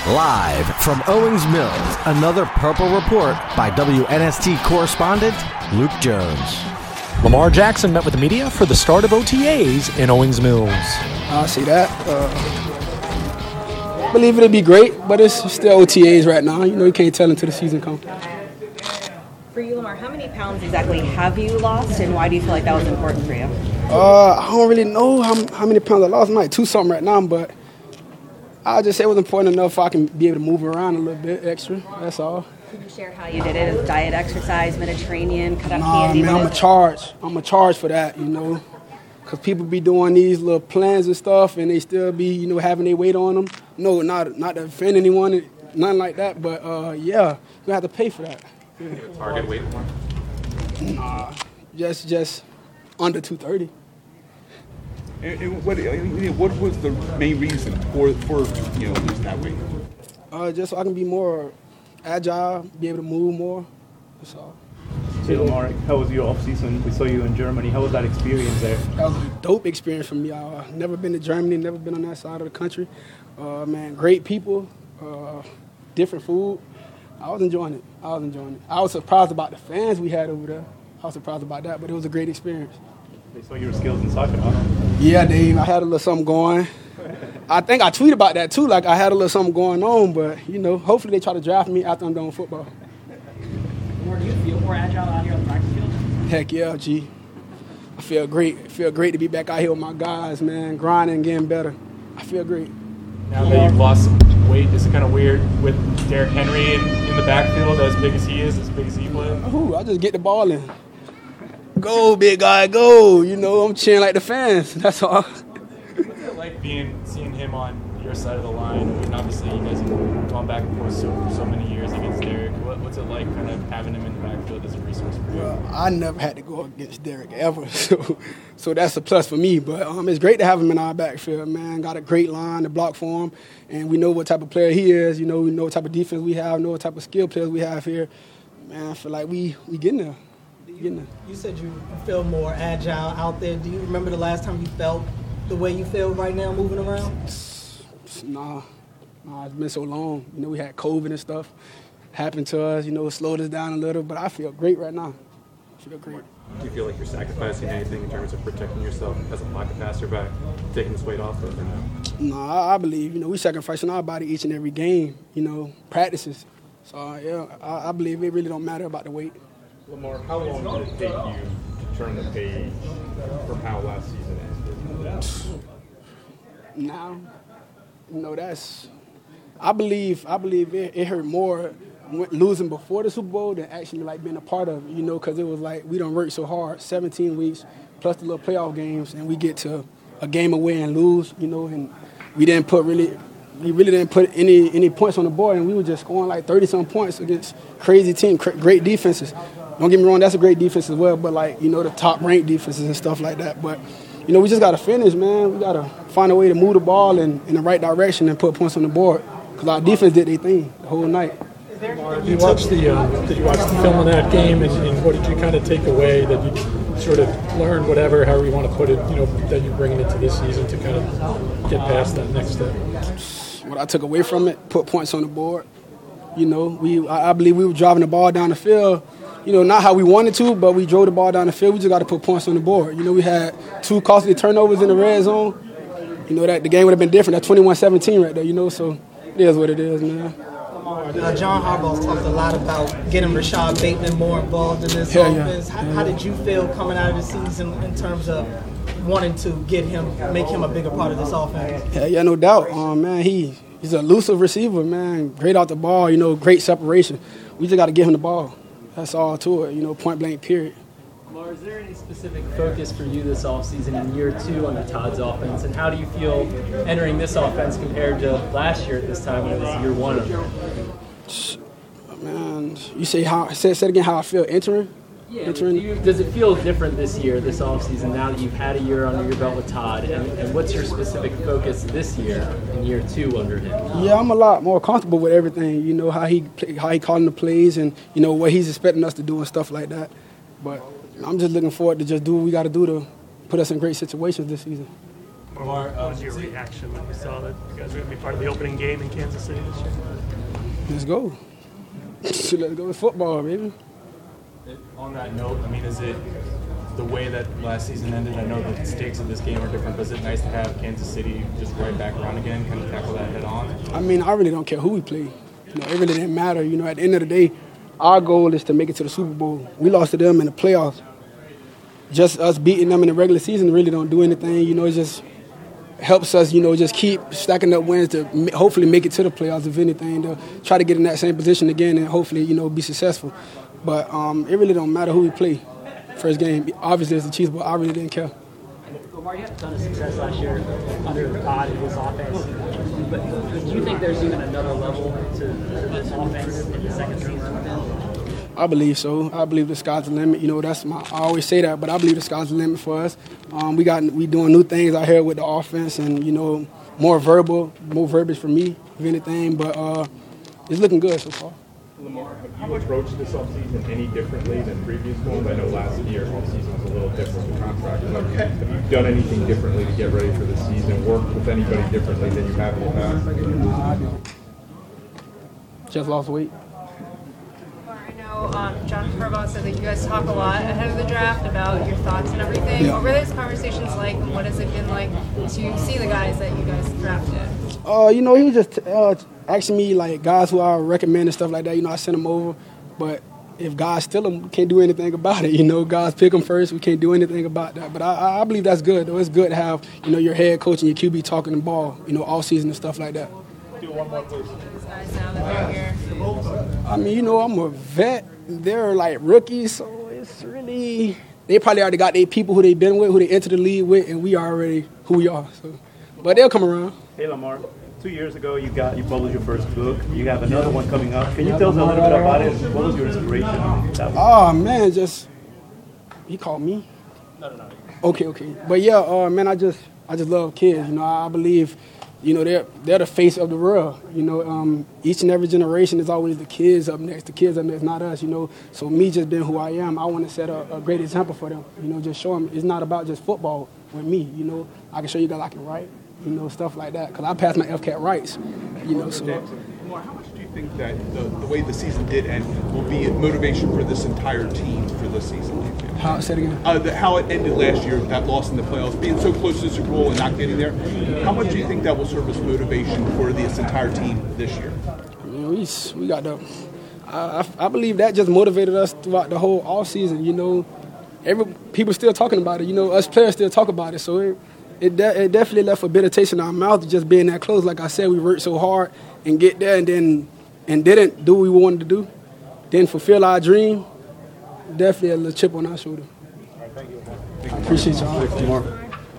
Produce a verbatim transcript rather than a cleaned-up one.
Live from Owings Mills, another Purple Report by W N S T correspondent Luke Jones. Lamar Jackson met with the media for the start of O T As in Owings Mills. I see that. Uh, I believe it'll be great, but it's still O T As right now. You know, you can't tell until the season comes. For you, Lamar, how many pounds exactly have you lost, and why do you feel like that was important for you? Uh, I don't really know how, how many pounds I lost. I'm like two something right now, but I'll just say it was important enough so I can be able to move around a little bit extra. That's all. Can you share how you did it? Diet, exercise, Mediterranean, cut up Nah, candy? man, I'm a charge. I'm a charge for that, you know, because people be doing these little plans and stuff, and they still be, you know, having their weight on them. No, not not to offend anyone, nothing like that. But uh, yeah, you have to pay for that. Yeah. Target weight more? Nah, just just under two thirty. And, and what what was the main reason for for you know losing that weight? Uh, just so I can be more agile, be able to move more. That's all. So Lamar, how was your off season? We saw you in Germany. How was that experience there? That was a dope experience for me. I've never been to Germany, never been on that side of the country. Uh, man, great people, uh, different food. I was enjoying it. I was enjoying it. I was surprised about the fans we had over there. I was surprised about that, but it was a great experience. They saw your skills in soccer, huh? Yeah, Dave. I had a little something going. I think I tweeted about that too. Like I had a little something going on, but you know, hopefully they try to draft me after I'm done with football. Do you feel more agile out here on the practice field? Heck yeah, G. I feel great. I feel great to be back out here with my guys, man, grinding and getting better. I feel great. Now that you've lost some weight, is it kind of weird with Derrick Henry in, in the backfield, as big as he is, as big as he plays? Ooh, I just get the ball in. Go, big guy, go. You know, I'm cheering like the fans. That's all. What's it like being seeing him on your side of the line? I mean, obviously, you guys have gone back and forth so, for so many years against Derrick. What, what's it like kind of having him in the backfield as a resource for you? Well, I never had to go against Derrick ever, so so that's a plus for me. But um, it's great to have him in our backfield, man. Got a great line to block for him, and we know what type of player he is. You know, we know what type of defense we have, know what type of skill players we have here. Man, I feel like we we getting there. Getting there. You said you feel more agile out there. Do you remember the last time you felt the way you feel right now moving around? Nah, nah, it's been so long. You know, we had COVID and stuff happen to us. You know, it slowed us down a little, but I feel great right now. I feel great. Do you feel like you're sacrificing anything in terms of protecting yourself as a pocket passer back, taking this weight off of? Or no? Nah, I believe, you know, we sacrificing our body each and every game, you know, practices. So, uh, yeah, I, I believe it really don't matter about the weight. Lamar, how long did it take you to turn the page from how last season ended? Now, you know, that's, I believe, I believe it, it hurt more losing before the Super Bowl than actually like being a part of it, you know, because it was like we done worked so hard, seventeen weeks plus the little playoff games, and we get to a game away and lose, you know, and we didn't put really, we really didn't put any any points on the board, and we were just scoring like thirty-some points against crazy teams, great defenses. Don't get me wrong, that's a great defense as well, but like, you know, the top-ranked defenses and stuff like that. But, you know, we just got to finish, man. We got to find a way to move the ball in, in the right direction and put points on the board because our defense did their thing the whole night. Did you watch the uh, Did you watch the film of that game, and, and what did you kind of take away that you sort of learned, whatever, however you want to put it, you know, that you're bringing into this season to kind of get past that next step? What I took away from it, put points on the board. You know, we I, I believe we were driving the ball down the field. You know, not how we wanted to, but we drove the ball down the field. We just got to put points on the board. You know, we had two costly turnovers in the red zone. You know, that the game would have been different. That twenty-one seventeen right there, you know, so it is what it is, man. Uh, John Harbaugh's talked a lot about getting Rashad Bateman more involved in this yeah, offense. Yeah. How, how did you feel coming out of the season in terms of wanting to get him, make him a bigger part of this offense? Yeah, yeah, no doubt. Um, man, he he's an elusive receiver, man. Great out the ball, you know, great separation. We just got to give him the ball. That's all to it, you know, point blank, period. Lamar, is there any specific focus for you this offseason in year two under Todd's offense? And how do you feel entering this offense compared to last year at this time when it was year one of it? Man, you say how, say, say again how I feel entering? Yeah, entering. Do you, does it feel different this year, this offseason, now that you've had a year under your belt with Todd? And, and what's your specific focus this year in year two under him? Yeah, I'm a lot more comfortable with everything. You know, how he how he calling the plays and, you know, what he's expecting us to do and stuff like that. But I'm just looking forward to just do what we got to do to put us in great situations this season. What was your reaction when you saw that you guys were going to be part of the opening game in Kansas City this year? Let's go. Let's go with football, baby. On that note, I mean, is it the way that last season ended? I know the stakes of this game are different, but is it nice to have Kansas City just right back around again, kind of tackle that head on? I mean, I really don't care who we play. You know, it really didn't matter. You know, at the end of the day, our goal is to make it to the Super Bowl. We lost to them in the playoffs. Just us beating them in the regular season really don't do anything. You know, it just helps us, you know, just keep stacking up wins to hopefully make it to the playoffs, if anything, to try to get in that same position again and hopefully, you know, be successful. But um, it really don't matter who we play first game. Obviously, it's the Chiefs, but I really didn't care. Lamar, you had a ton of success last year under Todd and his offense. But do you think there's even another level to this offense in the second season? I believe so. I believe the sky's the limit. You know, that's my. I always say that, but I believe the sky's the limit for us. Um, we got we doing new things out here with the offense, and you know, more verbal, more verbiage for me, if anything. But uh, it's looking good so far. Lamar, have you approached this offseason any differently than previous ones? I know last year offseason was a little different with contracts. Have you done anything differently to get ready for the season? Worked with anybody differently than you have in the past? Just lost weight. Um, John Harbaugh said that you guys talk a lot ahead of the draft about your thoughts and everything. Yeah. What were those conversations like, and what has it been like to see the guys that you guys drafted? Uh, you know, he was just uh, asking me, like, guys who I recommend and stuff like that. You know, I sent them over. But if guys steal them, we can't do anything about it. You know, guys pick them first. We can't do anything about that. But I, I believe that's good, though. It's good to have, you know, your head coach and your Q B talking the ball, you know, all season and stuff like that. Do one more, please. Guys now that they're here. I mean, you know, I'm a vet. They're like rookies, so it's really they probably already got their people who they've been with, who they entered the league with, and we are already who we are. So, but they'll come around. Hey Lamar, two years ago you got you published your first book. You have another one coming up. Can you tell us a little bit about it? What was your inspiration? That oh man, just he called me. No, no, no. Okay, okay. But yeah, uh, man, I just I just love kids. You know, I believe. You know, they're, they're the face of the world. You know, um, each and every generation is always the kids up next. The kids up next, not us, you know. So me just being who I am, I want to set a, a great example for them. You know, just show them it's not about just football with me, you know. I can show you guys I can write, you know, stuff like that. Because I passed my F C A T rights, you know. So. Lamar, how much do you think that the, the way the season did end will be a motivation for this entire team for this season? How, say it again? Uh, the, how it ended last year, that loss in the playoffs, being so close to the Super Bowl and not getting there. How much do you think that will serve as motivation for this entire team this year? I mean, we, we got the. I, I believe that just motivated us throughout the whole off season. You know, every people still talking about it. You know, us players still talk about it. So it it, de- it definitely left a bitter taste in our mouth just being that close. Like I said, we worked so hard and get there, and then and didn't do what we wanted to do, didn't fulfill our dream. Definitely a little chip on our shoulder. All right, thank you. I appreciate y'all.